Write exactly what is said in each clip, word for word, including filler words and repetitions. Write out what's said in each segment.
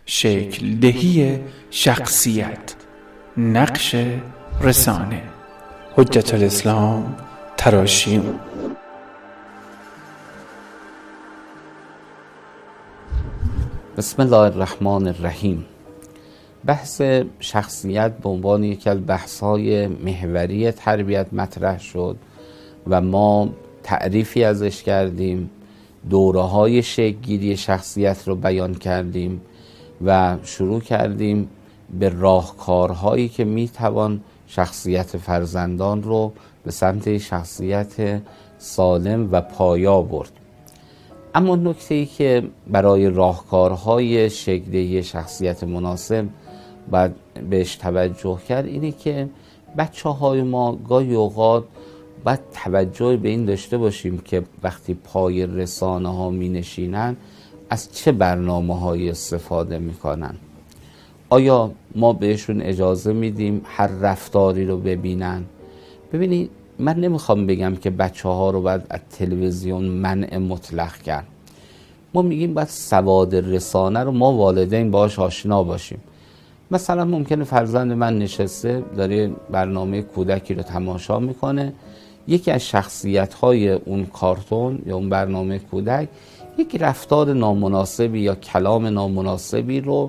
شکل دهی شخصیت، نقش رسانه. حجت الاسلام تراشیون. بسم الله الرحمن الرحیم. بحث شخصیت به عنوان یکی از بحث‌های محوری تربیت مطرح شد و ما تعریفی ازش کردیم، دوره‌های شکل‌گیری شخصیت رو بیان کردیم و شروع کردیم به راهکارهایی که میتوان شخصیت فرزندان رو به سمت شخصیت سالم و پایا برد. اما نکته‌ای که برای راهکارهای شکل‌دهی شخصیت مناسب باید بهش توجه کرد اینه که بچه‌های ما گاهی اوقات باید توجه به این داشته باشیم که وقتی پای رسانه ها می نشینن از چه برنامه های استفاده می کنن. آیا ما بهشون اجازه میدیم هر رفتاری رو ببینن؟ ببینید، من نمیخوام بگم که بچه ها رو باید از تلویزیون منع مطلق کرد. ما میگیم باید سواد رسانه رو ما والدین باهاش آشنا باشیم. مثلا ممکنه فرزند من نشسته داره برنامه کودکی رو تماشا میکنه، یکی از شخصیت‌های اون کارتون یا اون برنامه کودک یک رفتار نامناسبی یا کلام نامناسبی رو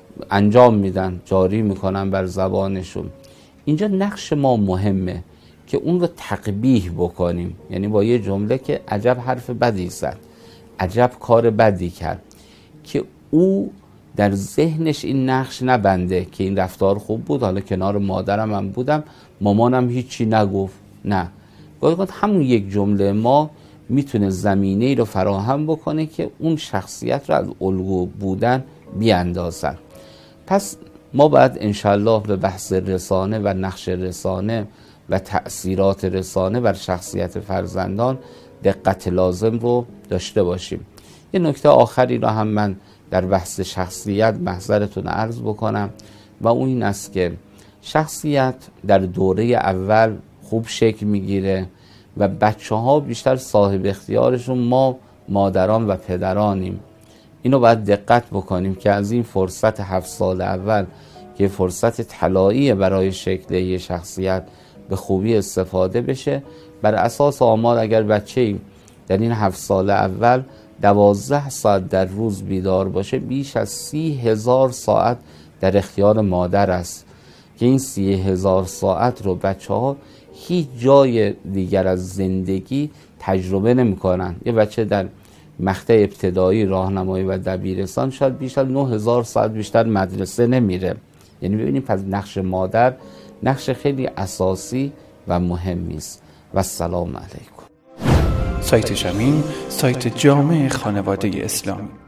انجام میدن، جاری میکنن بر زبانشون. اینجا نقش ما مهمه که اون رو تقبیح بکنیم، یعنی با یه جمله که عجب حرف بدی زد، عجب کار بدی کرد، که او در ذهنش این نقش نبنده که این رفتار خوب بود، حالا کنار مادرم هم بودم، مامانم هیچی نگفت. نه، گاهی اوقات همون یک جمله ما میتونه زمینه ای رو فراهم بکنه که اون شخصیت رو از الگو بودن بیاندازن. پس ما باید انشالله به بحث رسانه و نقش رسانه و تأثیرات رسانه بر شخصیت فرزندان دقت لازم رو داشته باشیم. یه نکته آخری رو هم من در بحث شخصیت محضرتون عرض بکنم و اون این است که شخصیت در دوره اول خوب شکل میگیره و بچه ها بیشتر صاحب اختیارشون ما مادران و پدرانیم. اینو باید دقت بکنیم که از این فرصت هفت سال اول که فرصت طلایی برای شکل شخصیت به خوبی استفاده بشه. بر اساس آمار اگر بچه‌ای در این هفت سال اول دوازده ساعت در روز بیدار باشه، بیش از سی هزار ساعت در اختیار مادر است که این سی هزار ساعت رو بچه ها هیچ جای دیگر از زندگی تجربه نمی کنن. یه بچه در مقطع ابتدایی، راهنمایی و دبیرستان شاید بیش از نه هزار ساعت بیشتر مدرسه نمیره. یعنی ببینیم پس نقش مادر نقش خیلی اساسی و مهمی است. و السلام علیکم. سایت شمیم، سایت جامع خانواده اسلامی.